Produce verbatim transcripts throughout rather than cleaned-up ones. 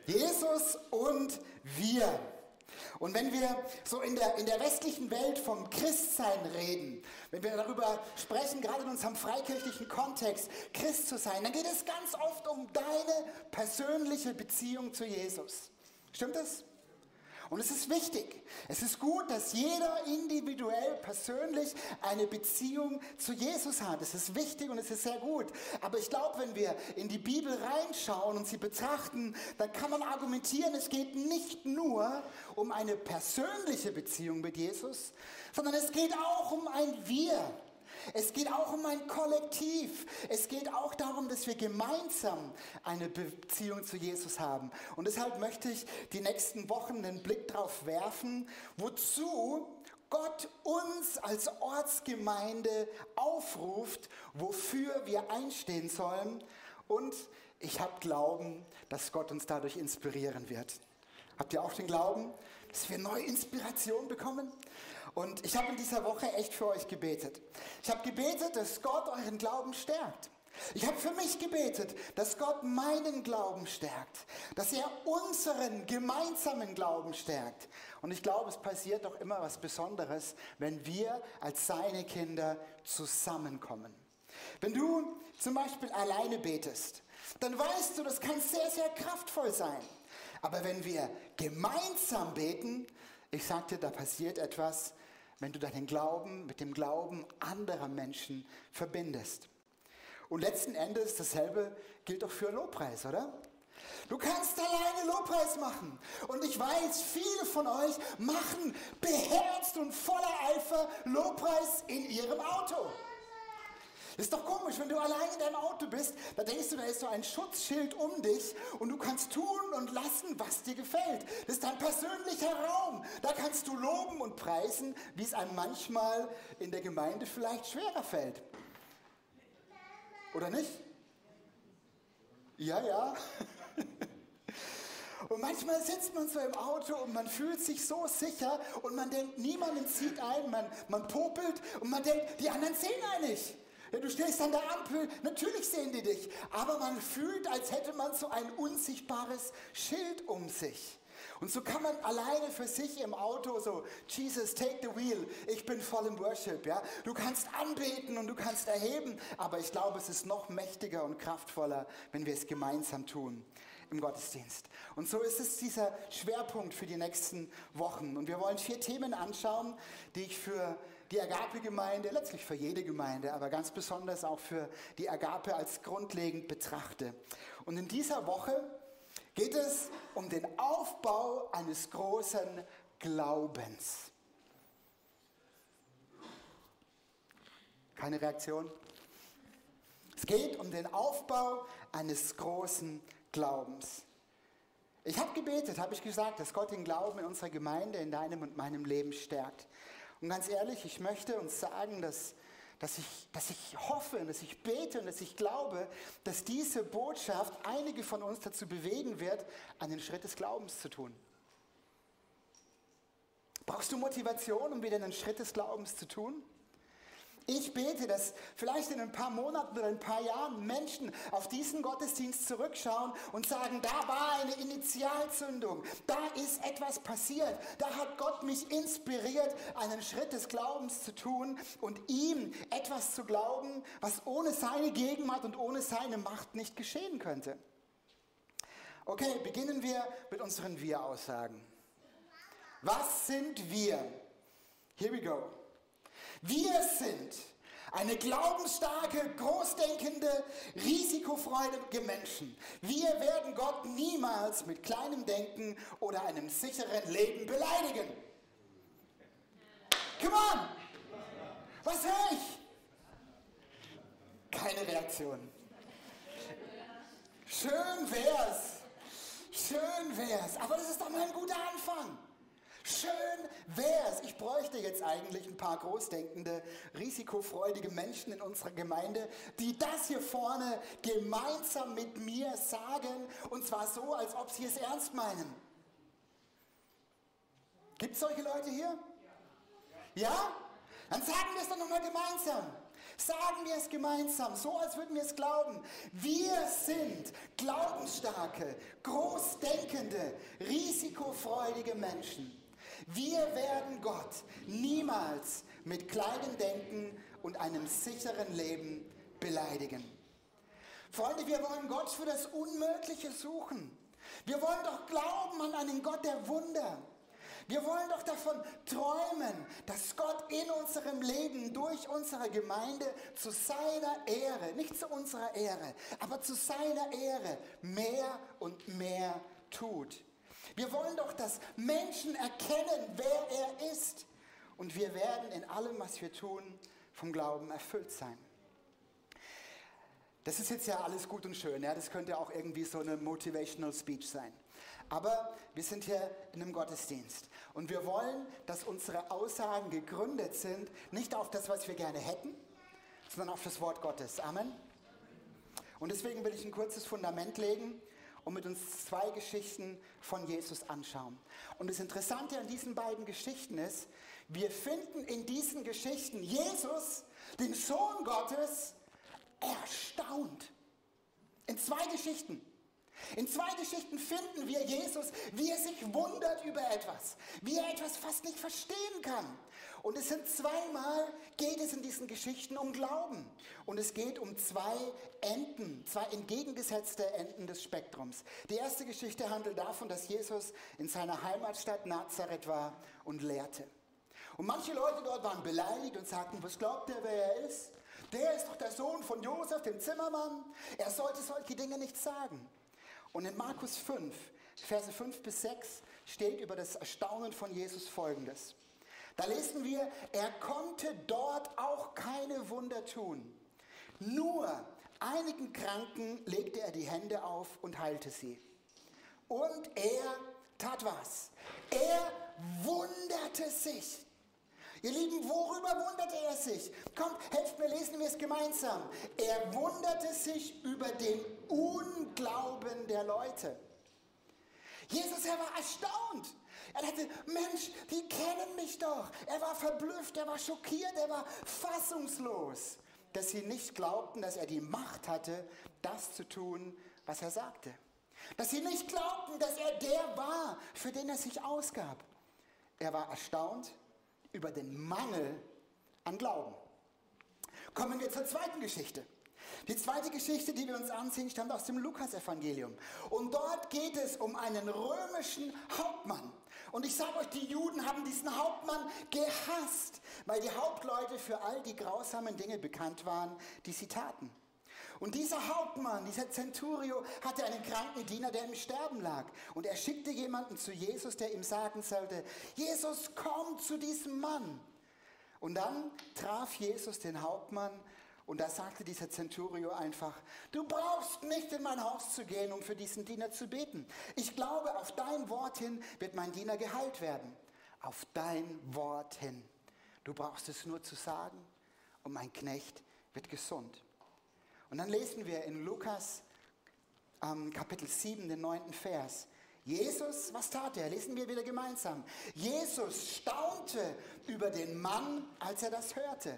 Jesus und wir. Und wenn wir so in der, in der westlichen Welt vom Christsein reden, wenn wir darüber sprechen, gerade in unserem freikirchlichen Kontext, Christ zu sein, dann geht es ganz oft um deine persönliche Beziehung zu Jesus. Stimmt das? Und es ist wichtig. Es ist gut, dass jeder individuell, persönlich eine Beziehung zu Jesus hat. Es ist wichtig und es ist sehr gut. Aber ich glaube, wenn wir in die Bibel reinschauen und sie betrachten, dann kann man argumentieren, es geht nicht nur um eine persönliche Beziehung mit Jesus, sondern es geht auch um ein Wir. Es geht auch um ein Kollektiv. Es geht auch darum, dass wir gemeinsam eine Beziehung zu Jesus haben. Und deshalb möchte ich die nächsten Wochen einen Blick darauf werfen, wozu Gott uns als Ortsgemeinde aufruft, wofür wir einstehen sollen. Und ich habe Glauben, dass Gott uns dadurch inspirieren wird. Habt ihr auch den Glauben, dass wir neue Inspiration bekommen? Und ich habe in dieser Woche echt für euch gebetet. Ich habe gebetet, dass Gott euren Glauben stärkt. Ich habe für mich gebetet, dass Gott meinen Glauben stärkt, dass er unseren gemeinsamen Glauben stärkt. Und ich glaube, es passiert doch immer was Besonderes, wenn wir als seine Kinder zusammenkommen. Wenn du zum Beispiel alleine betest, dann weißt du, das kann sehr, sehr kraftvoll sein. Aber wenn wir gemeinsam beten, ich sag dir, da passiert etwas, wenn du deinen Glauben mit dem Glauben anderer Menschen verbindest. Und letzten Endes dasselbe gilt auch für Lobpreis, oder? Du kannst alleine Lobpreis machen. Und ich weiß, viele von euch machen beherzt und voller Eifer Lobpreis in ihrem Auto. Ist doch komisch, wenn du allein in deinem Auto bist, da denkst du, da ist so ein Schutzschild um dich und du kannst tun und lassen, was dir gefällt. Das ist dein persönlicher Raum. Da kannst du loben und preisen, wie es einem manchmal in der Gemeinde vielleicht schwerer fällt. Oder nicht? Ja, ja. Und manchmal sitzt man so im Auto und man fühlt sich so sicher und man denkt, niemanden zieht ein, man, man popelt und man denkt, die anderen sehen einen nicht. Ja, du stehst an der Ampel, natürlich sehen die dich, aber man fühlt, als hätte man so ein unsichtbares Schild um sich. Und so kann man alleine für sich im Auto so, Jesus, take the wheel, ich bin voll im Worship. Ja? Du kannst anbeten und du kannst erheben, aber ich glaube, es ist noch mächtiger und kraftvoller, wenn wir es gemeinsam tun im Gottesdienst. Und so ist es dieser Schwerpunkt für die nächsten Wochen. Und wir wollen vier Themen anschauen, die ich für die Agape-Gemeinde, letztlich für jede Gemeinde, aber ganz besonders auch für die Agape als grundlegend betrachte. Und in dieser Woche geht es um den Aufbau eines großen Glaubens. Keine Reaktion? Es geht um den Aufbau eines großen Glaubens. Ich habe gebetet, habe ich gesagt, dass Gott den Glauben in unserer Gemeinde, in deinem und meinem Leben stärkt. Und ganz ehrlich, ich möchte uns sagen, dass, dass, ich, dass ich hoffe, dass ich bete und dass ich glaube, dass diese Botschaft einige von uns dazu bewegen wird, einen Schritt des Glaubens zu tun. Brauchst du Motivation, um wieder einen Schritt des Glaubens zu tun? Ich bete, dass vielleicht in ein paar Monaten oder ein paar Jahren Menschen auf diesen Gottesdienst zurückschauen und sagen, da war eine Initialzündung, da ist etwas passiert, da hat Gott mich inspiriert, einen Schritt des Glaubens zu tun und ihm etwas zu glauben, was ohne seine Gegenwart und ohne seine Macht nicht geschehen könnte. Okay, beginnen wir mit unseren Wir-Aussagen. Was sind wir? Here we go. Wir sind eine glaubensstarke, großdenkende, risikofreudige Menschen. Wir werden Gott niemals mit kleinem Denken oder einem sicheren Leben beleidigen. Come on! Was höre ich? Keine Reaktion. Schön wär's. Schön wär's. Aber das ist doch mal ein guter Anfang. Schön wär's. Ich bräuchte jetzt eigentlich ein paar großdenkende, risikofreudige Menschen in unserer Gemeinde, die das hier vorne gemeinsam mit mir sagen, und zwar so, als ob sie es ernst meinen. Gibt es solche Leute hier? Ja? Dann sagen wir es doch nochmal gemeinsam. Sagen wir es gemeinsam, so als würden wir es glauben. Wir sind glaubensstarke, großdenkende, risikofreudige Menschen. Wir werden Gott niemals mit kleinem Denken und einem sicheren Leben beleidigen. Freunde, wir wollen Gott für das Unmögliche suchen. Wir wollen doch glauben an einen Gott der Wunder. Wir wollen doch davon träumen, dass Gott in unserem Leben, durch unsere Gemeinde, zu seiner Ehre, nicht zu unserer Ehre, aber zu seiner Ehre mehr und mehr tut. Wir wollen doch, dass Menschen erkennen, wer er ist. Und wir werden in allem, was wir tun, vom Glauben erfüllt sein. Das ist jetzt ja alles gut und schön, ja? Das könnte auch irgendwie so eine Motivational Speech sein. Aber wir sind hier in einem Gottesdienst und wir wollen, dass unsere Aussagen gegründet sind, nicht auf das, was wir gerne hätten, sondern auf das Wort Gottes. Amen. Und deswegen will ich ein kurzes Fundament legen und mit uns zwei Geschichten von Jesus anschauen. Und das Interessante an diesen beiden Geschichten ist, wir finden in diesen Geschichten Jesus, den Sohn Gottes, erstaunt. In zwei Geschichten. In zwei Geschichten finden wir Jesus, wie er sich wundert über etwas, wie er etwas fast nicht verstehen kann. Und es sind zweimal, geht es in diesen Geschichten um Glauben. Und es geht um zwei Enden, zwei entgegengesetzte Enden des Spektrums. Die erste Geschichte handelt davon, dass Jesus in seiner Heimatstadt Nazareth war und lehrte. Und manche Leute dort waren beleidigt und sagten, was glaubt ihr, wer er ist? Der ist doch der Sohn von Josef, dem Zimmermann. Er sollte solche Dinge nicht sagen. Und in Markus fünf, Verse fünf bis sechs steht über das Erstaunen von Jesus Folgendes. Da lesen wir, er konnte dort auch keine Wunder tun. Nur einigen Kranken legte er die Hände auf und heilte sie. Und er tat was? Er wunderte sich. Ihr Lieben, worüber wunderte er sich? Kommt, helft mir, lesen wir es gemeinsam. Er wunderte sich über den Unglauben der Leute. Jesus, er war erstaunt. Er dachte, Mensch, die kennen mich doch. Er war verblüfft, er war schockiert, er war fassungslos, dass sie nicht glaubten, dass er die Macht hatte, das zu tun, was er sagte. Dass sie nicht glaubten, dass er der war, für den er sich ausgab. Er war erstaunt über den Mangel an Glauben. Kommen wir zur zweiten Geschichte. Die zweite Geschichte, die wir uns ansehen, stammt aus dem Lukas-Evangelium. Und dort geht es um einen römischen Hauptmann. Und ich sage euch, die Juden haben diesen Hauptmann gehasst, weil die Hauptleute für all die grausamen Dinge bekannt waren, die sie taten. Und dieser Hauptmann, dieser Centurio, hatte einen kranken Diener, der im Sterben lag. Und er schickte jemanden zu Jesus, der ihm sagen sollte, Jesus, komm zu diesem Mann. Und dann traf Jesus den Hauptmann und da sagte dieser Centurio einfach, du brauchst nicht in mein Haus zu gehen, um für diesen Diener zu beten. Ich glaube, auf dein Wort hin wird mein Diener geheilt werden. Auf dein Wort hin. Du brauchst es nur zu sagen und mein Knecht wird gesund. Und dann lesen wir in Lukas ähm, Kapitel sieben, den neunten Vers. Jesus, was tat er? Lesen wir wieder gemeinsam. Jesus staunte über den Mann, als er das hörte.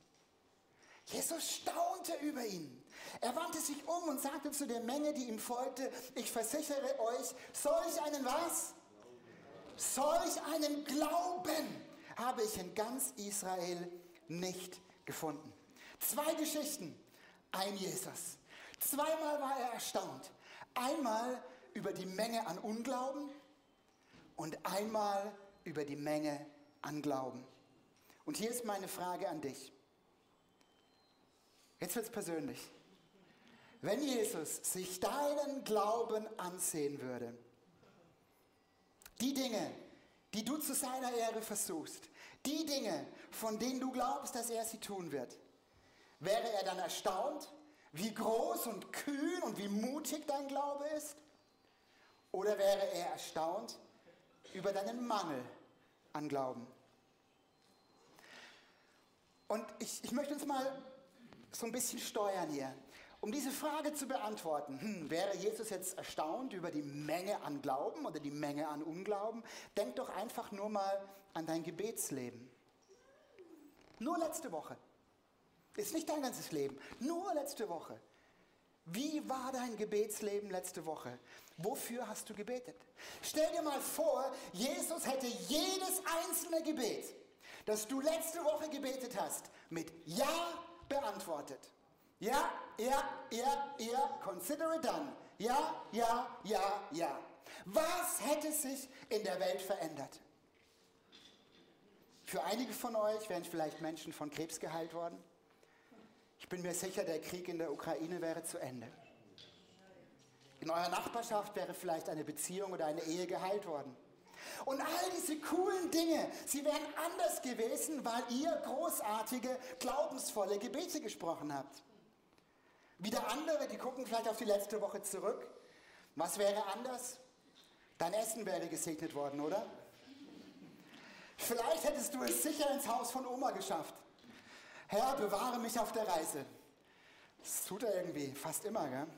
Jesus staunte über ihn. Er wandte sich um und sagte zu der Menge, die ihm folgte, ich versichere euch, solch einen was? Solch einen Glauben habe ich in ganz Israel nicht gefunden. Zwei Geschichten, ein Jesus. Zweimal war er erstaunt. Einmal über die Menge an Unglauben und einmal über die Menge an Glauben. Und hier ist meine Frage an dich. Jetzt wird es persönlich. Wenn Jesus sich deinen Glauben ansehen würde, die Dinge, die du zu seiner Ehre versuchst, die Dinge, von denen du glaubst, dass er sie tun wird, wäre er dann erstaunt, wie groß und kühn und wie mutig dein Glaube ist? Oder wäre er erstaunt über deinen Mangel an Glauben? Und ich, ich möchte uns mal so ein bisschen steuern hier. Um diese Frage zu beantworten, hm, wäre Jesus jetzt erstaunt über die Menge an Glauben oder die Menge an Unglauben? Denk doch einfach nur mal an dein Gebetsleben. Nur letzte Woche. Ist nicht dein ganzes Leben, nur letzte Woche. Wie war dein Gebetsleben letzte Woche? Wofür hast du gebetet? Stell dir mal vor, Jesus hätte jedes einzelne Gebet, das du letzte Woche gebetet hast, mit Ja beantwortet. Ja, ja, ja, ja, consider it done. Ja, ja, ja, ja. Was hätte sich in der Welt verändert? Für einige von euch wären vielleicht Menschen von Krebs geheilt worden. Ich bin mir sicher, der Krieg in der Ukraine wäre zu Ende. In eurer Nachbarschaft wäre vielleicht eine Beziehung oder eine Ehe geheilt worden. Und all diese coolen Dinge, sie wären anders gewesen, weil ihr großartige, glaubensvolle Gebete gesprochen habt. Wieder andere, die gucken vielleicht auf die letzte Woche zurück. Was wäre anders? Dein Essen wäre gesegnet worden, oder? Vielleicht hättest du es sicher ins Haus von Oma geschafft. Herr, bewahre mich auf der Reise. Das tut er irgendwie fast immer, gell?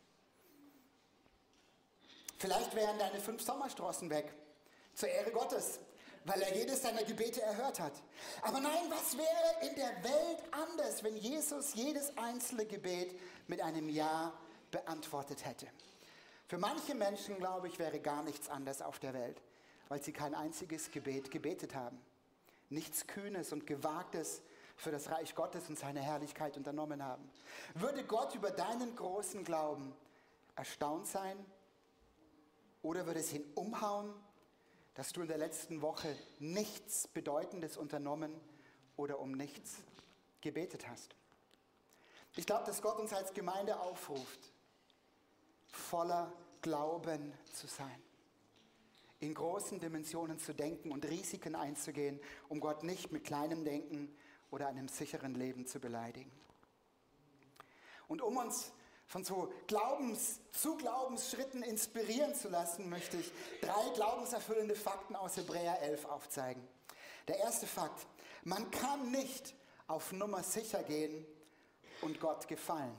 Vielleicht wären deine fünf Sommersprossen weg, zur Ehre Gottes, weil er jedes deiner Gebete erhört hat. Aber nein, was wäre in der Welt anders, wenn Jesus jedes einzelne Gebet mit einem Ja beantwortet hätte? Für manche Menschen, glaube ich, wäre gar nichts anders auf der Welt, weil sie kein einziges Gebet gebetet haben. Nichts Kühnes und Gewagtes für das Reich Gottes und seine Herrlichkeit unternommen haben. Würde Gott über deinen großen Glauben erstaunt sein? Oder würde es ihn umhauen, dass du in der letzten Woche nichts Bedeutendes unternommen oder um nichts gebetet hast? Ich glaube, dass Gott uns als Gemeinde aufruft, voller Glauben zu sein, in großen Dimensionen zu denken und Risiken einzugehen, um Gott nicht mit kleinem Denken oder einem sicheren Leben zu beleidigen. Und um uns von so Glaubens, zu Glaubensschritten inspirieren zu lassen, möchte ich drei glaubenserfüllende Fakten aus Hebräer elf aufzeigen. Der erste Fakt: Man kann nicht auf Nummer sicher gehen und Gott gefallen.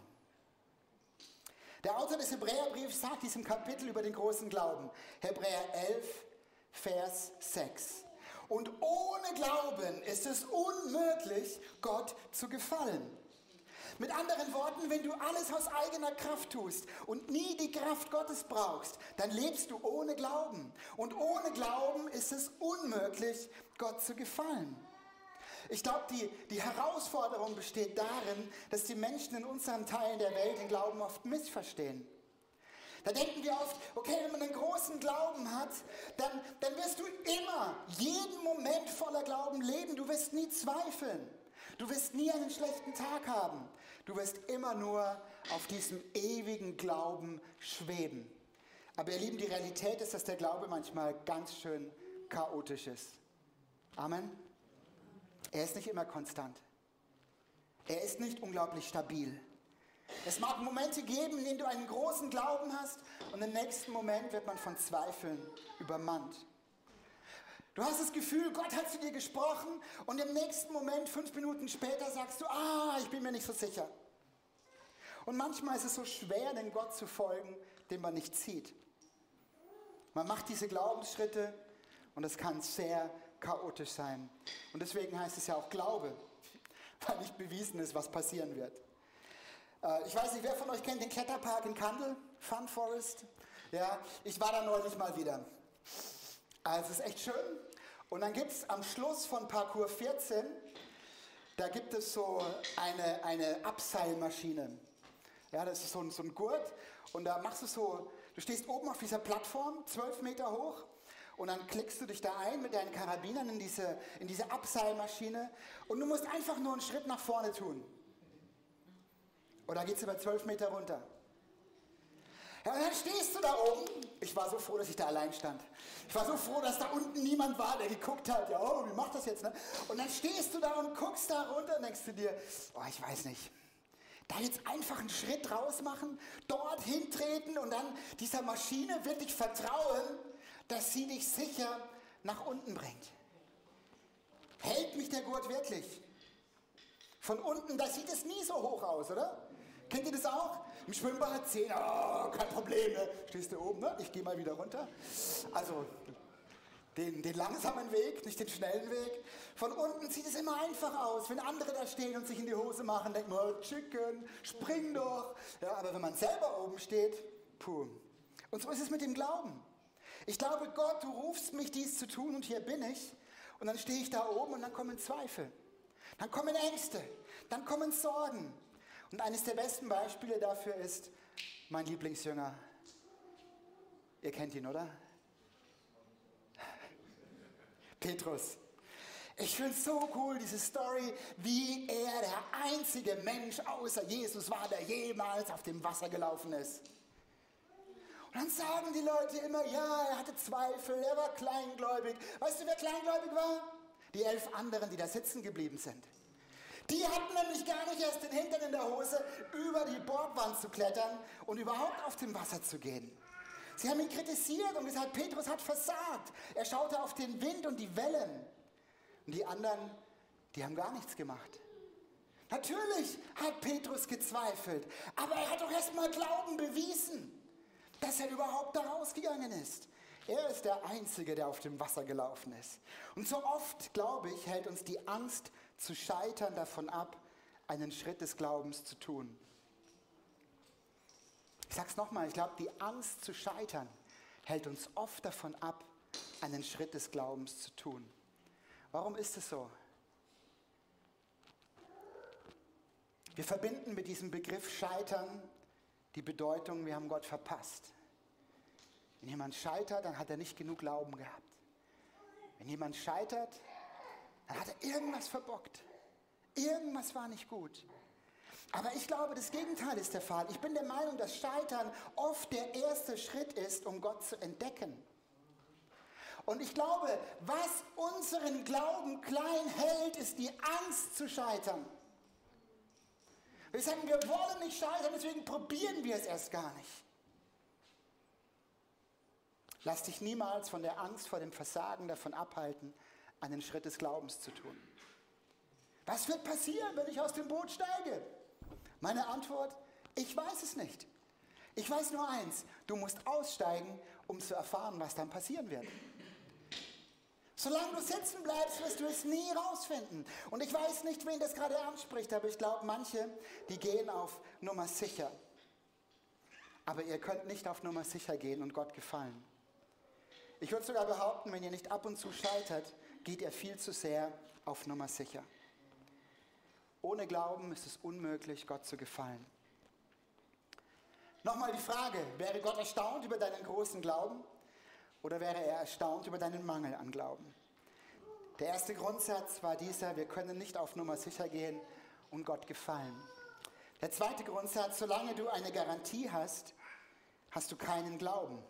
Der Autor des Hebräerbriefs sagt diesem Kapitel über den großen Glauben, Hebräer elf, Vers sechs. Und ohne Glauben ist es unmöglich, Gott zu gefallen. Mit anderen Worten, wenn du alles aus eigener Kraft tust und nie die Kraft Gottes brauchst, dann lebst du ohne Glauben. Und ohne Glauben ist es unmöglich, Gott zu gefallen. Ich glaube, die, die Herausforderung besteht darin, dass die Menschen in unseren Teilen der Welt den Glauben oft missverstehen. Da denken wir oft, okay, wenn man einen großen Glauben hat, dann, dann wirst du immer, jeden Moment voller Glauben leben. Du wirst nie zweifeln. Du wirst nie einen schlechten Tag haben. Du wirst immer nur auf diesem ewigen Glauben schweben. Aber ihr Lieben, die Realität ist, dass der Glaube manchmal ganz schön chaotisch ist. Amen. Er ist nicht immer konstant. Er ist nicht unglaublich stabil. Es mag Momente geben, in denen du einen großen Glauben hast und im nächsten Moment wird man von Zweifeln übermannt. Du hast das Gefühl, Gott hat zu dir gesprochen und im nächsten Moment, fünf Minuten später, sagst du, ah, ich bin mir nicht so sicher. Und manchmal ist es so schwer, dem Gott zu folgen, den man nicht sieht. Man macht diese Glaubensschritte und es kann sehr chaotisch sein. Und deswegen heißt es ja auch Glaube, weil nicht bewiesen ist, was passieren wird. Äh, ich weiß nicht, wer von euch kennt den Kletterpark in Kandel, Fun Forest? Ja, ich war da neulich mal wieder. Also es ist echt schön. Und dann gibt es am Schluss von Parcours vierzehn, da gibt es so eine, eine Abseilmaschine. Ja, das ist so ein, so ein Gurt und da machst du so, du stehst oben auf dieser Plattform, zwölf Meter hoch und dann klickst du dich da ein mit deinen Karabinern in diese, in diese Abseilmaschine und du musst einfach nur einen Schritt nach vorne tun. Und dann geht es über zwölf Meter runter. Ja, und dann stehst du da oben. Ich war so froh, dass ich da allein stand. Ich war so froh, dass da unten niemand war, der geguckt hat. Ja, oh, wie macht das jetzt? Ne? Und dann stehst du da und guckst da runter und denkst du dir, oh, ich weiß nicht. Da jetzt einfach einen Schritt raus machen, dort hintreten und dann dieser Maschine wirklich vertrauen, dass sie dich sicher nach unten bringt. Hält mich der Gurt wirklich? Von unten, da sieht es nie so hoch aus, oder? Kennt ihr das auch? Im Schwimmbad zehn, oh, kein Problem, ne? Stehst du oben, ne? Ich gehe mal wieder runter. Also, den, den langsamen Weg, nicht den schnellen Weg. Von unten sieht es immer einfach aus. Wenn andere da stehen und sich in die Hose machen, denkt man, oh, Chicken, spring doch. Ja, aber wenn man selber oben steht, puh. Und so ist es mit dem Glauben. Ich glaube, Gott, du rufst mich, dies zu tun und hier bin ich. Und dann stehe ich da oben und dann kommen Zweifel. Dann kommen Ängste. Dann kommen Sorgen. Und eines der besten Beispiele dafür ist mein Lieblingsjünger. Ihr kennt ihn, oder? Petrus. Ich finde es so cool, diese Story, wie er der einzige Mensch außer Jesus war, der jemals auf dem Wasser gelaufen ist. Und dann sagen die Leute immer, ja, er hatte Zweifel, er war kleingläubig. Weißt du, wer kleingläubig war? Die elf anderen, die da sitzen geblieben sind. Die hatten nämlich gar nicht erst den Hintern in der Hose, über die Bordwand zu klettern und überhaupt auf dem Wasser zu gehen. Sie haben ihn kritisiert und gesagt, Petrus hat versagt. Er schaute auf den Wind und die Wellen. Und die anderen, die haben gar nichts gemacht. Natürlich hat Petrus gezweifelt, aber er hat doch erst mal Glauben bewiesen, dass er überhaupt da rausgegangen ist. Er ist der Einzige, der auf dem Wasser gelaufen ist. Und so oft, glaube ich, hält uns die Angst zu scheitern davon ab, einen Schritt des Glaubens zu tun. Ich sage es nochmal, ich glaube, die Angst zu scheitern hält uns oft davon ab, einen Schritt des Glaubens zu tun. Warum ist es so? Wir verbinden mit diesem Begriff Scheitern die Bedeutung, wir haben Gott verpasst. Wenn jemand scheitert, dann hat er nicht genug Glauben gehabt. Wenn jemand scheitert, dann hat er irgendwas verbockt. Irgendwas war nicht gut. Aber ich glaube, das Gegenteil ist der Fall. Ich bin der Meinung, dass Scheitern oft der erste Schritt ist, um Gott zu entdecken. Und ich glaube, was unseren Glauben klein hält, ist die Angst zu scheitern. Wir sagen, wir wollen nicht scheitern, deswegen probieren wir es erst gar nicht. Lass dich niemals von der Angst vor dem Versagen davon abhalten, einen Schritt des Glaubens zu tun. Was wird passieren, wenn ich aus dem Boot steige? Meine Antwort, ich weiß es nicht. Ich weiß nur eins, du musst aussteigen, um zu erfahren, was dann passieren wird. Solange du sitzen bleibst, wirst du es nie rausfinden. Und ich weiß nicht, wen das gerade anspricht, aber ich glaube, manche, die gehen auf Nummer sicher. Aber ihr könnt nicht auf Nummer sicher gehen und Gott gefallen. Ich würde sogar behaupten, wenn ihr nicht ab und zu scheitert, geht ihr viel zu sehr auf Nummer sicher. Ohne Glauben ist es unmöglich, Gott zu gefallen. Nochmal die Frage, wäre Gott erstaunt über deinen großen Glauben oder wäre er erstaunt über deinen Mangel an Glauben? Der erste Grundsatz war dieser, wir können nicht auf Nummer sicher gehen und Gott gefallen. Der zweite Grundsatz, solange du eine Garantie hast, hast du keinen Glauben.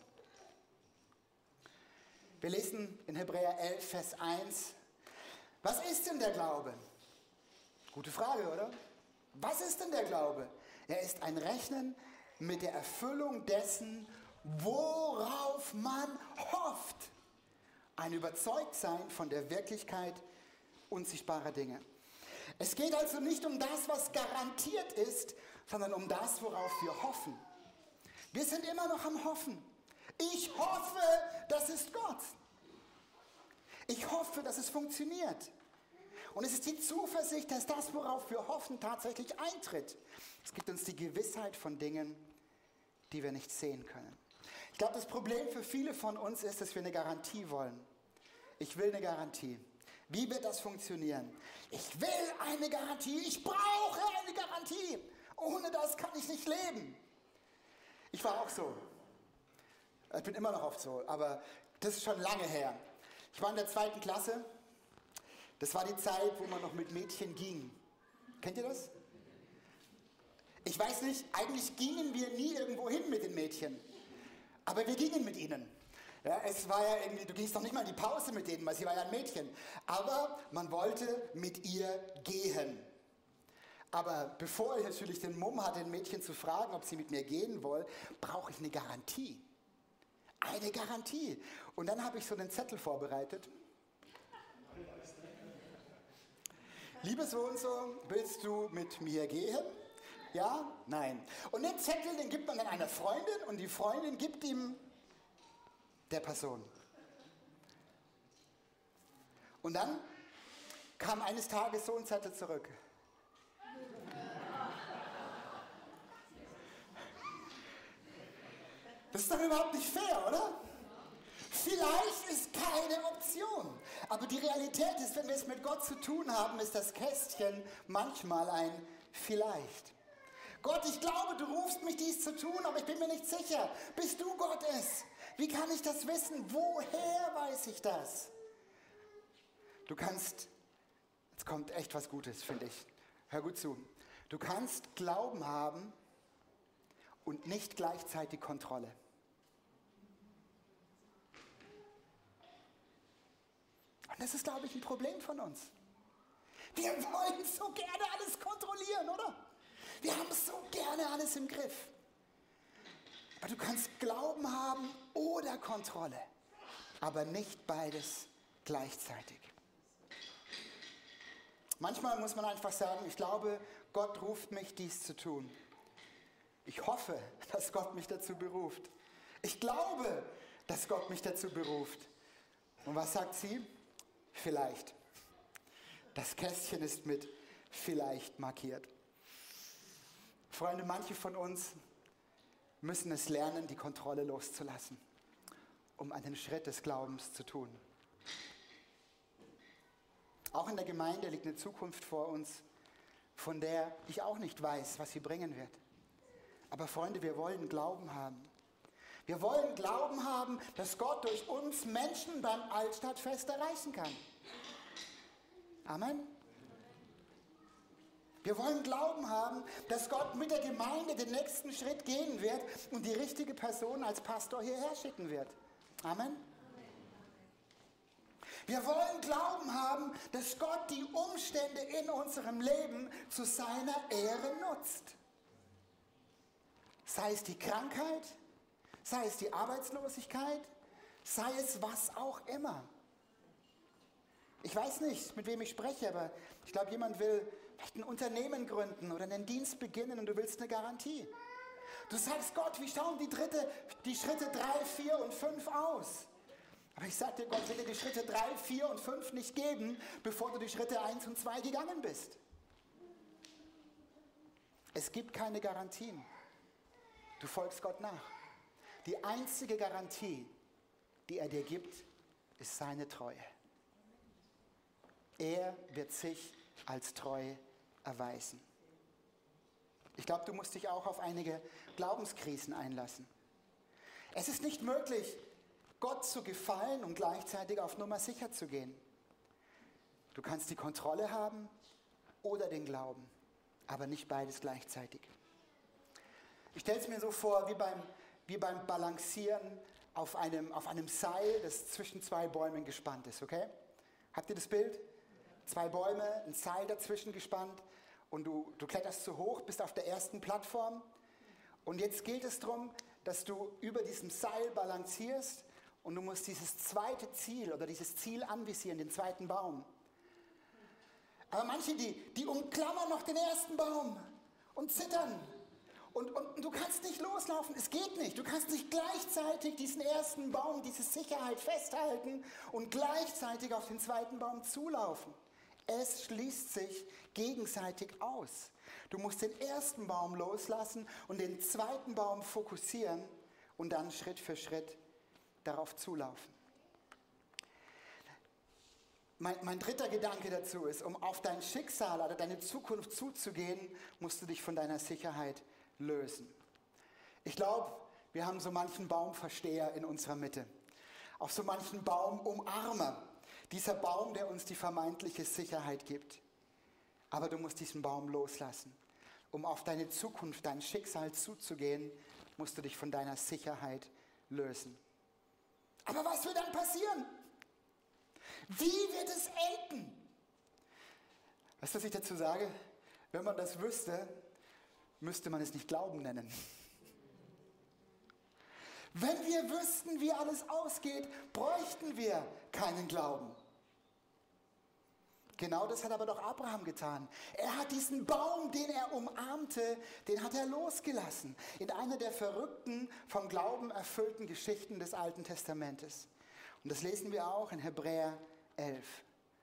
Wir lesen in Hebräer elf, Vers eins, was ist denn der Glaube? Gute Frage, oder? Was ist denn der Glaube? Er ist ein Rechnen mit der Erfüllung dessen, worauf man hofft. Ein Überzeugtsein von der Wirklichkeit unsichtbarer Dinge. Es geht also nicht um das, was garantiert ist, sondern um das, worauf wir hoffen. Wir sind immer noch am Hoffen. Ich hoffe, das ist Gott. Ich hoffe, dass es funktioniert. Und es ist die Zuversicht, dass das, worauf wir hoffen, tatsächlich eintritt. Es gibt uns die Gewissheit von Dingen, die wir nicht sehen können. Ich glaube, das Problem für viele von uns ist, dass wir eine Garantie wollen. Ich will eine Garantie. Wie wird das funktionieren? Ich will eine Garantie. Ich brauche eine Garantie. Ohne das kann ich nicht leben. Ich war auch so. Ich bin immer noch oft so, aber das ist schon lange her. Ich war in der zweiten Klasse. Das war die Zeit, wo man noch mit Mädchen ging. Kennt ihr das? Ich weiß nicht, eigentlich gingen wir nie irgendwo hin mit den Mädchen. Aber wir gingen mit ihnen. Ja, es war ja irgendwie, du gingst doch nicht mal in die Pause mit denen, weil sie war ja ein Mädchen. Aber man wollte mit ihr gehen. Aber bevor ich natürlich den Mumm hatte, ein Mädchen zu fragen, ob sie mit mir gehen will, brauche ich eine Garantie. Eine Garantie. Und dann habe ich so einen Zettel vorbereitet. Liebe so und so, willst du mit mir gehen? Ja? Nein. Und den Zettel, den gibt man dann einer Freundin und die Freundin gibt ihm der Person. Und dann kam eines Tages so ein Zettel zurück. Das ist doch überhaupt nicht fair, oder? Vielleicht ist keine Option. Aber die Realität ist, wenn wir es mit Gott zu tun haben, ist das Kästchen manchmal ein Vielleicht. Gott, ich glaube, du rufst mich dies zu tun, aber ich bin mir nicht sicher. Bist du Gott es? Wie kann ich das wissen? Woher weiß ich das? Du kannst, jetzt kommt echt was Gutes, finde ich. Hör gut zu. Du kannst Glauben haben und nicht gleichzeitig Kontrolle. Und das ist, glaube ich, ein Problem von uns. Wir wollen so gerne alles kontrollieren, oder? Wir haben so gerne alles im Griff. Aber du kannst Glauben haben oder Kontrolle, aber nicht beides gleichzeitig. Manchmal muss man einfach sagen, ich glaube, Gott ruft mich, dies zu tun. Ich hoffe, dass Gott mich dazu beruft. Ich glaube, dass Gott mich dazu beruft. Und was sagt sie? Vielleicht. Das Kästchen ist mit vielleicht markiert. Freunde, manche von uns müssen es lernen, die Kontrolle loszulassen, um einen Schritt des Glaubens zu tun. Auch in der Gemeinde liegt eine Zukunft vor uns, von der ich auch nicht weiß, was sie bringen wird. Aber Freunde, wir wollen Glauben haben. Wir wollen Glauben haben, dass Gott durch uns Menschen beim Altstadtfest erreichen kann. Amen. Wir wollen Glauben haben, dass Gott mit der Gemeinde den nächsten Schritt gehen wird und die richtige Person als Pastor hierher schicken wird. Amen. Wir wollen Glauben haben, dass Gott die Umstände in unserem Leben zu seiner Ehre nutzt. Sei es die Krankheit, sei es die Arbeitslosigkeit, sei es was auch immer. Ich weiß nicht, mit wem ich spreche, aber ich glaube, jemand will vielleicht ein Unternehmen gründen oder einen Dienst beginnen und du willst eine Garantie. Du sagst, Gott, wie schauen die, dritte, die Schritte drei, vier und fünf aus? Aber ich sage dir, Gott will dir die Schritte drei, vier und fünf nicht geben, bevor du die Schritte eins und zwei gegangen bist. Es gibt keine Garantien. Du folgst Gott nach. Die einzige Garantie, die er dir gibt, ist seine Treue. Er wird sich als treu erweisen. Ich glaube, du musst dich auch auf einige Glaubenskrisen einlassen. Es ist nicht möglich, Gott zu gefallen und gleichzeitig auf Nummer sicher zu gehen. Du kannst die Kontrolle haben oder den Glauben, aber nicht beides gleichzeitig. Ich stelle es mir so vor, wie beim, wie beim Balancieren auf einem, auf einem Seil, das zwischen zwei Bäumen gespannt ist, okay? Habt ihr das Bild? Zwei Bäume, ein Seil dazwischen gespannt und du, du kletterst so hoch, bist auf der ersten Plattform und jetzt gilt es darum, dass du über diesem Seil balancierst und du musst dieses zweite Ziel oder dieses Ziel anvisieren, den zweiten Baum. Aber manche, die, die umklammern noch den ersten Baum und zittern. Und, und, und du kannst nicht loslaufen, es geht nicht. Du kannst nicht gleichzeitig diesen ersten Baum, diese Sicherheit festhalten und gleichzeitig auf den zweiten Baum zulaufen. Es schließt sich gegenseitig aus. Du musst den ersten Baum loslassen und den zweiten Baum fokussieren und dann Schritt für Schritt darauf zulaufen. Mein, mein dritter Gedanke dazu ist, um auf dein Schicksal oder deine Zukunft zuzugehen, musst du dich von deiner Sicherheit lösen. Ich glaube, wir haben so manchen Baumversteher in unserer Mitte. Auch so manchen Baumumarmer. Dieser Baum, der uns die vermeintliche Sicherheit gibt. Aber du musst diesen Baum loslassen. Um auf deine Zukunft, dein Schicksal zuzugehen, musst du dich von deiner Sicherheit lösen. Aber was wird dann passieren? Wie wird es enden? Weißt du, was ich dazu sage? Wenn man das wüsste, müsste man es nicht Glauben nennen. Wenn wir wüssten, wie alles ausgeht, bräuchten wir keinen Glauben. Genau das hat aber doch Abraham getan. Er hat diesen Baum, den er umarmte, den hat er losgelassen. In einer der verrückten, vom Glauben erfüllten Geschichten des Alten Testamentes. Und das lesen wir auch in Hebräer elf.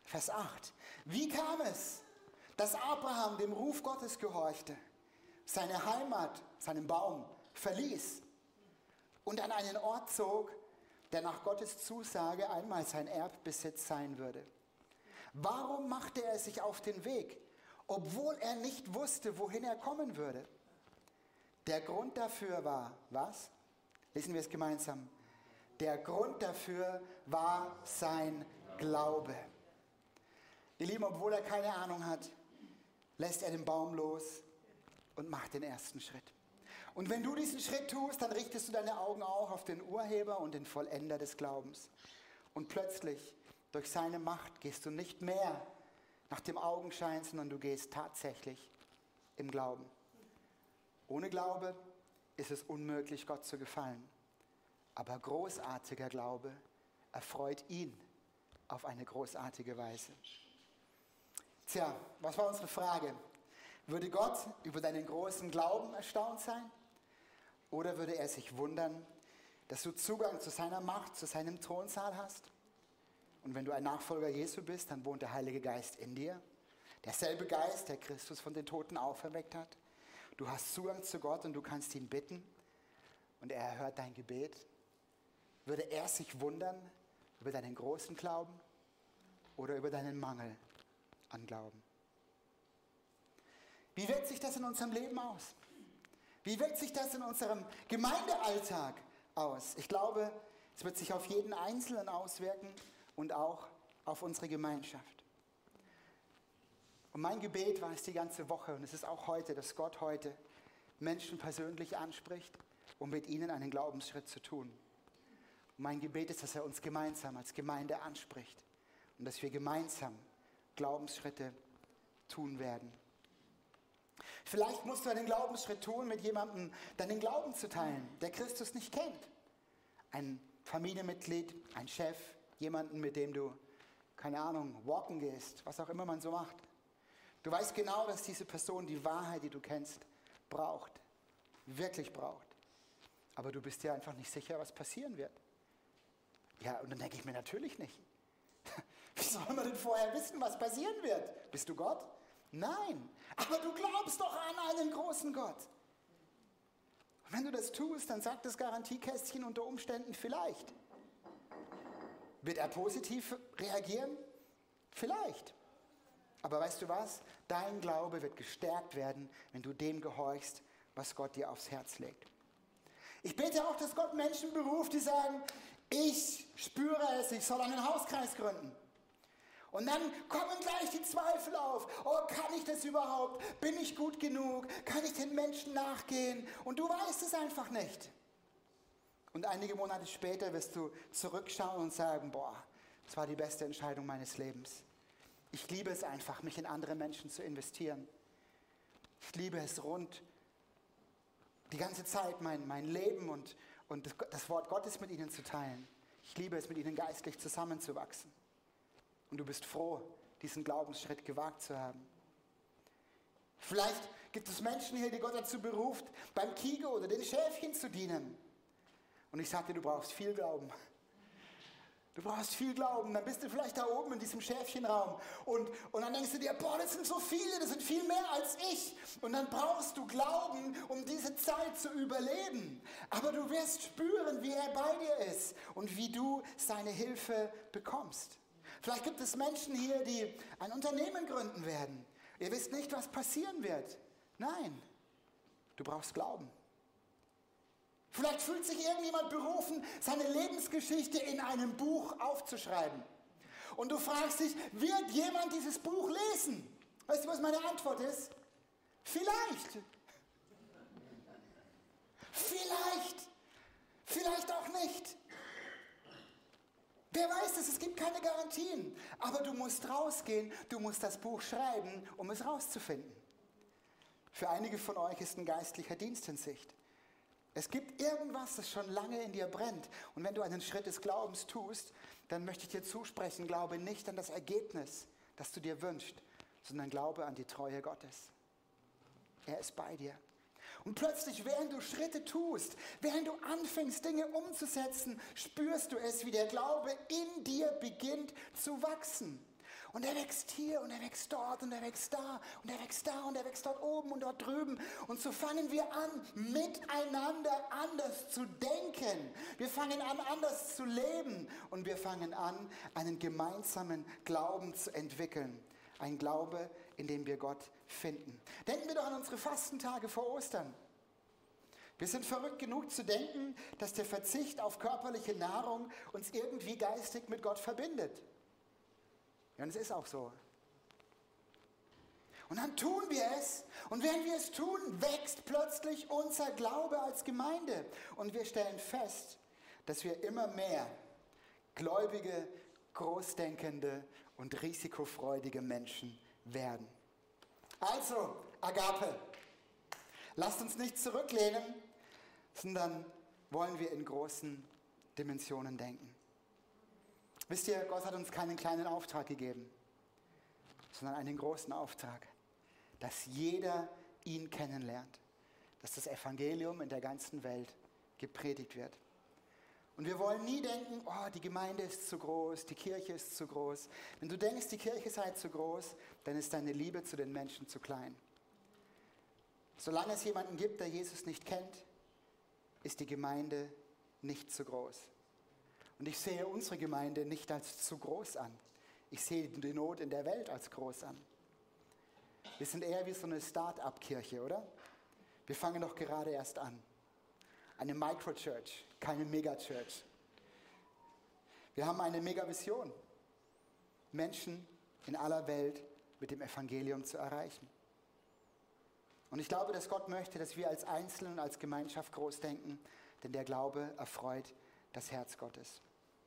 Vers acht. Wie kam es, dass Abraham dem Ruf Gottes gehorchte, seine Heimat, seinen Baum verließ und an einen Ort zog, der nach Gottes Zusage einmal sein Erbbesitz sein würde? Warum machte er sich auf den Weg, obwohl er nicht wusste, wohin er kommen würde? Der Grund dafür war, was? Lesen wir es gemeinsam. Der Grund dafür war sein Glaube. Ihr Lieben, obwohl er keine Ahnung hat, lässt er den Baum los und macht den ersten Schritt. Und wenn du diesen Schritt tust, dann richtest du deine Augen auch auf den Urheber und den Vollender des Glaubens. Und plötzlich, durch seine Macht, gehst du nicht mehr nach dem Augenschein, sondern du gehst tatsächlich im Glauben. Ohne Glaube ist es unmöglich, Gott zu gefallen. Aber großartiger Glaube erfreut ihn auf eine großartige Weise. Tja, was war unsere Frage? Würde Gott über deinen großen Glauben erstaunt sein? Oder würde er sich wundern, dass du Zugang zu seiner Macht, zu seinem Thronsaal hast? Und wenn du ein Nachfolger Jesu bist, dann wohnt der Heilige Geist in dir. Derselbe Geist, der Christus von den Toten auferweckt hat. Du hast Zugang zu Gott und du kannst ihn bitten. Und er erhört dein Gebet. Würde er sich wundern über deinen großen Glauben oder über deinen Mangel an Glauben? Wie wirkt sich das in unserem Leben aus? Wie wirkt sich das in unserem Gemeindealltag aus? Ich glaube, es wird sich auf jeden Einzelnen auswirken und auch auf unsere Gemeinschaft. Und mein Gebet war es die ganze Woche und es ist auch heute, dass Gott heute Menschen persönlich anspricht, um mit ihnen einen Glaubensschritt zu tun. Und mein Gebet ist, dass er uns gemeinsam als Gemeinde anspricht und dass wir gemeinsam Glaubensschritte tun werden. Vielleicht musst du einen Glaubensschritt tun, mit jemandem deinen Glauben zu teilen, der Christus nicht kennt. Ein Familienmitglied, ein Chef, jemanden, mit dem du, keine Ahnung, walken gehst, was auch immer man so macht. Du weißt genau, dass diese Person die Wahrheit, die du kennst, braucht, wirklich braucht. Aber du bist dir einfach nicht sicher, was passieren wird. Ja, und dann denke ich mir natürlich nicht. Wie soll man denn vorher wissen, was passieren wird? Bist du Gott? Nein, aber du glaubst doch an einen großen Gott. Und wenn du das tust, dann sagt das Garantiekästchen unter Umständen vielleicht. Wird er positiv reagieren? Vielleicht. Aber weißt du was? Dein Glaube wird gestärkt werden, wenn du dem gehorchst, was Gott dir aufs Herz legt. Ich bete auch, dass Gott Menschen beruft, die sagen, ich spüre es, ich soll einen Hauskreis gründen. Und dann kommen gleich die Zweifel auf. Oh, kann ich das überhaupt? Bin ich gut genug? Kann ich den Menschen nachgehen? Und du weißt es einfach nicht. Und einige Monate später wirst du zurückschauen und sagen, boah, das war die beste Entscheidung meines Lebens. Ich liebe es einfach, mich in andere Menschen zu investieren. Ich liebe es rund die ganze Zeit mein, mein Leben und, und das, das Wort Gottes mit ihnen zu teilen. Ich liebe es, mit ihnen geistlich zusammenzuwachsen. Und du bist froh, diesen Glaubensschritt gewagt zu haben. Vielleicht gibt es Menschen hier, die Gott dazu beruft, beim Kigo oder den Schäfchen zu dienen. Und ich sage dir, du brauchst viel Glauben. Du brauchst viel Glauben. Dann bist du vielleicht da oben in diesem Schäfchenraum. Und, und dann denkst du dir, boah, das sind so viele, das sind viel mehr als ich. Und dann brauchst du Glauben, um diese Zeit zu überleben. Aber du wirst spüren, wie er bei dir ist und wie du seine Hilfe bekommst. Vielleicht gibt es Menschen hier, die ein Unternehmen gründen werden. Ihr wisst nicht, was passieren wird. Nein, du brauchst Glauben. Vielleicht fühlt sich irgendjemand berufen, seine Lebensgeschichte in einem Buch aufzuschreiben. Und du fragst dich, wird jemand dieses Buch lesen? Weißt du, was meine Antwort ist? Vielleicht. Vielleicht. Vielleicht auch nicht. Wer weiß es, es gibt keine Garantien. Aber du musst rausgehen, du musst das Buch schreiben, um es rauszufinden. Für einige von euch ist ein geistlicher Dienst in Sicht. Es gibt irgendwas, das schon lange in dir brennt. Und wenn du einen Schritt des Glaubens tust, dann möchte ich dir zusprechen, glaube nicht an das Ergebnis, das du dir wünschst, sondern glaube an die Treue Gottes. Er ist bei dir. Und plötzlich, während du Schritte tust, während du anfängst, Dinge umzusetzen, spürst du es, wie der Glaube in dir beginnt zu wachsen. Und er wächst hier und er wächst dort und er wächst da und er wächst da und er wächst dort oben und dort drüben. Und so fangen wir an, miteinander anders zu denken. Wir fangen an, anders zu leben. Und wir fangen an, einen gemeinsamen Glauben zu entwickeln. Ein Glaube, in dem wir Gott finden. Denken wir doch an unsere Fastentage vor Ostern. Wir sind verrückt genug zu denken, dass der Verzicht auf körperliche Nahrung uns irgendwie geistig mit Gott verbindet. Ja, und es ist auch so. Und dann tun wir es. Und während wir es tun, wächst plötzlich unser Glaube als Gemeinde. Und wir stellen fest, dass wir immer mehr gläubige, großdenkende und risikofreudige Menschen werden. Also, Agape, lasst uns nicht zurücklehnen, sondern wollen wir in großen Dimensionen denken. Wisst ihr, Gott hat uns keinen kleinen Auftrag gegeben, sondern einen großen Auftrag, dass jeder ihn kennenlernt, dass das Evangelium in der ganzen Welt gepredigt wird. Und wir wollen nie denken, oh, die Gemeinde ist zu groß, die Kirche ist zu groß. Wenn du denkst, die Kirche sei zu groß, dann ist deine Liebe zu den Menschen zu klein. Solange es jemanden gibt, der Jesus nicht kennt, ist die Gemeinde nicht zu groß. Und ich sehe unsere Gemeinde nicht als zu groß an. Ich sehe die Not in der Welt als groß an. Wir sind eher wie so eine Start-up-Kirche, oder? Wir fangen doch gerade erst an. Eine Micro-Church, keine Mega-Church. Wir haben eine Mega-Vision, Menschen in aller Welt mit dem Evangelium zu erreichen. Und ich glaube, dass Gott möchte, dass wir als Einzelne und als Gemeinschaft groß denken, denn der Glaube erfreut das Herz Gottes.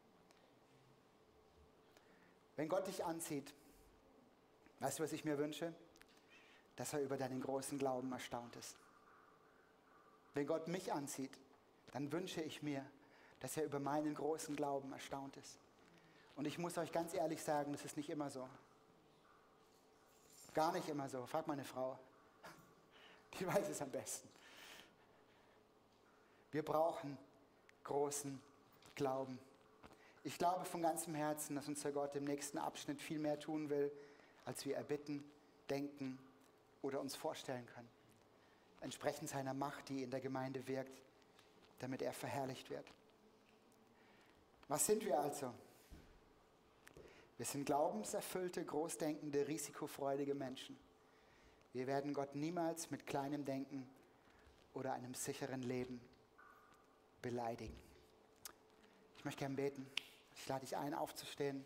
Wenn Gott dich anzieht, weißt du, was ich mir wünsche? Dass er über deinen großen Glauben erstaunt ist. Wenn Gott mich anzieht, dann wünsche ich mir, dass er über meinen großen Glauben erstaunt ist. Und ich muss euch ganz ehrlich sagen, das ist nicht immer so. Gar nicht immer so. Frag meine Frau. Die weiß es am besten. Wir brauchen großen Glauben. Ich glaube von ganzem Herzen, dass unser Gott im nächsten Abschnitt viel mehr tun will, als wir erbitten, denken oder uns vorstellen können. Entsprechend seiner Macht, die in der Gemeinde wirkt, damit er verherrlicht wird. Was sind wir also? Wir sind glaubenserfüllte, großdenkende, risikofreudige Menschen. Wir werden Gott niemals mit kleinem Denken oder einem sicheren Leben beleidigen. Ich möchte gerne beten. Ich lade dich ein, aufzustehen.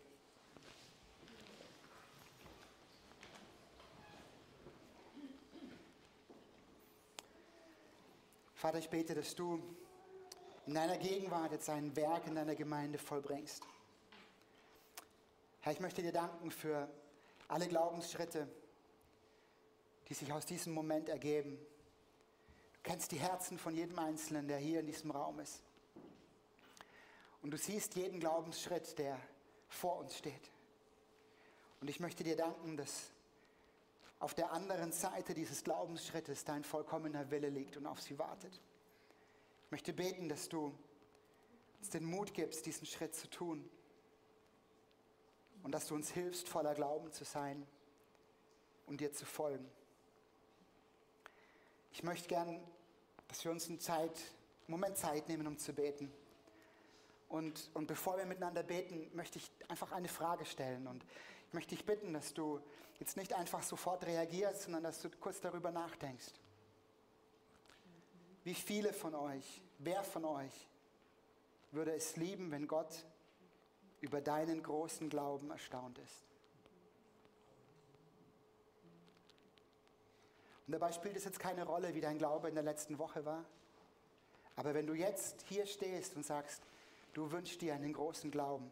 Vater, ich bete, dass du in deiner Gegenwart jetzt ein Werk in deiner Gemeinde vollbringst. Herr, ich möchte dir danken für alle Glaubensschritte, die sich aus diesem Moment ergeben. Du kennst die Herzen von jedem Einzelnen, der hier in diesem Raum ist. Und du siehst jeden Glaubensschritt, der vor uns steht. Und ich möchte dir danken, dass auf der anderen Seite dieses Glaubensschrittes dein vollkommener Wille liegt und auf sie wartet. Ich möchte beten, dass du uns den Mut gibst, diesen Schritt zu tun. Und dass du uns hilfst, voller Glauben zu sein und dir zu folgen. Ich möchte gern, dass wir uns eine Zeit, einen Moment Zeit nehmen, um zu beten. Und, und bevor wir miteinander beten, möchte ich einfach eine Frage stellen. Und ich möchte dich bitten, dass du jetzt nicht einfach sofort reagierst, sondern dass du kurz darüber nachdenkst. Wie viele von euch, wer von euch würde es lieben, wenn Gott über deinen großen Glauben erstaunt ist? Und dabei spielt es jetzt keine Rolle, wie dein Glaube in der letzten Woche war. Aber wenn du jetzt hier stehst und sagst, du wünschst dir einen großen Glauben.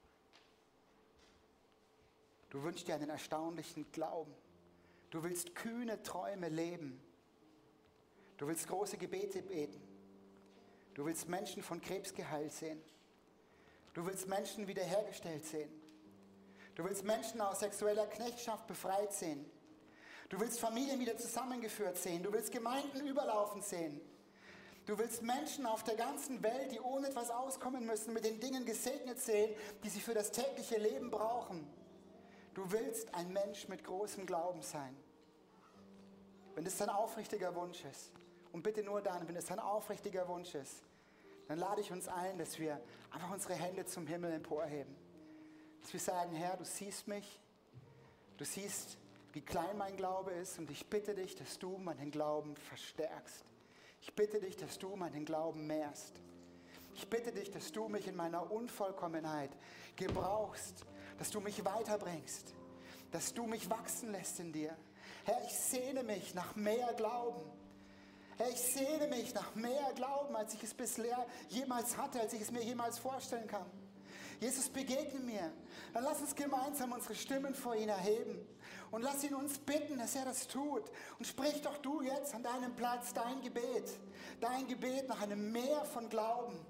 Du wünschst dir einen erstaunlichen Glauben. Du willst kühne Träume leben. Du willst große Gebete beten. Du willst Menschen von Krebs geheilt sehen. Du willst Menschen wiederhergestellt sehen. Du willst Menschen aus sexueller Knechtschaft befreit sehen. Du willst Familien wieder zusammengeführt sehen. Du willst Gemeinden überlaufen sehen. Du willst Menschen auf der ganzen Welt, die ohne etwas auskommen müssen, mit den Dingen gesegnet sehen, die sie für das tägliche Leben brauchen. Du willst ein Mensch mit großem Glauben sein. Wenn das dein aufrichtiger Wunsch ist, und bitte nur dann, wenn es dein aufrichtiger Wunsch ist, dann lade ich uns ein, dass wir einfach unsere Hände zum Himmel emporheben. Dass wir sagen, Herr, du siehst mich, du siehst, wie klein mein Glaube ist und ich bitte dich, dass du meinen Glauben verstärkst. Ich bitte dich, dass du meinen Glauben mehrst. Ich bitte dich, dass du mich in meiner Unvollkommenheit gebrauchst, dass du mich weiterbringst, dass du mich wachsen lässt in dir. Herr, ich sehne mich nach mehr Glauben. Herr, ich sehne mich nach mehr Glauben, als ich es bisher jemals hatte, als ich es mir jemals vorstellen kann. Jesus, begegne mir. Dann lass uns gemeinsam unsere Stimmen vor ihn erheben. Und lass ihn uns bitten, dass er das tut. Und sprich doch du jetzt an deinem Platz dein Gebet. Dein Gebet nach einem Meer von Glauben.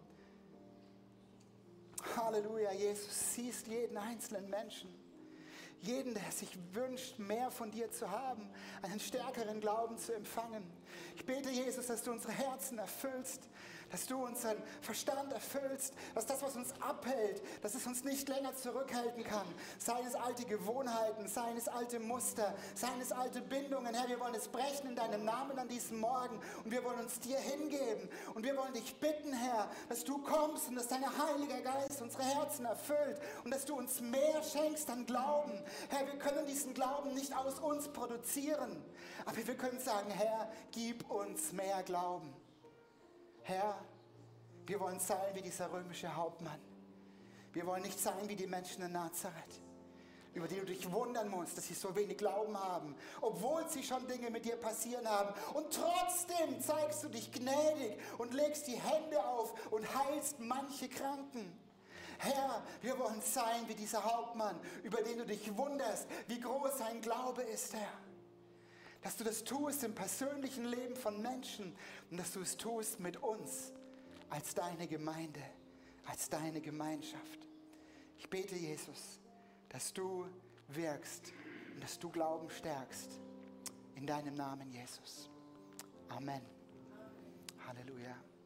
Halleluja, Jesus, siehst jeden einzelnen Menschen. Jeden, der sich wünscht, mehr von dir zu haben, einen stärkeren Glauben zu empfangen. Ich bete, Jesus, dass du unsere Herzen erfüllst, dass du unseren Verstand erfüllst, dass das, was uns abhält, dass es uns nicht länger zurückhalten kann. Seien es alte Gewohnheiten, seien es alte Muster, seien es alte Bindungen. Herr, wir wollen es brechen in deinem Namen an diesem Morgen und wir wollen uns dir hingeben. Und wir wollen dich bitten, Herr, dass du kommst und dass dein Heiliger Geist unsere Herzen erfüllt und dass du uns mehr schenkst an Glauben. Herr, wir können diesen Glauben nicht aus uns produzieren, aber wir können sagen, Herr, gib uns mehr Glauben. Herr, wir wollen sein wie dieser römische Hauptmann. Wir wollen nicht sein wie die Menschen in Nazareth, über die du dich wundern musst, dass sie so wenig Glauben haben, obwohl sie schon Dinge mit dir passieren haben. Und trotzdem zeigst du dich gnädig und legst die Hände auf und heilst manche Kranken. Herr, wir wollen sein wie dieser Hauptmann, über den du dich wunderst, wie groß sein Glaube ist, Herr. Dass du das tust im persönlichen Leben von Menschen und dass du es tust mit uns als deine Gemeinde, als deine Gemeinschaft. Ich bete, Jesus, dass du wirkst und dass du Glauben stärkst. In deinem Namen, Jesus. Amen. Halleluja.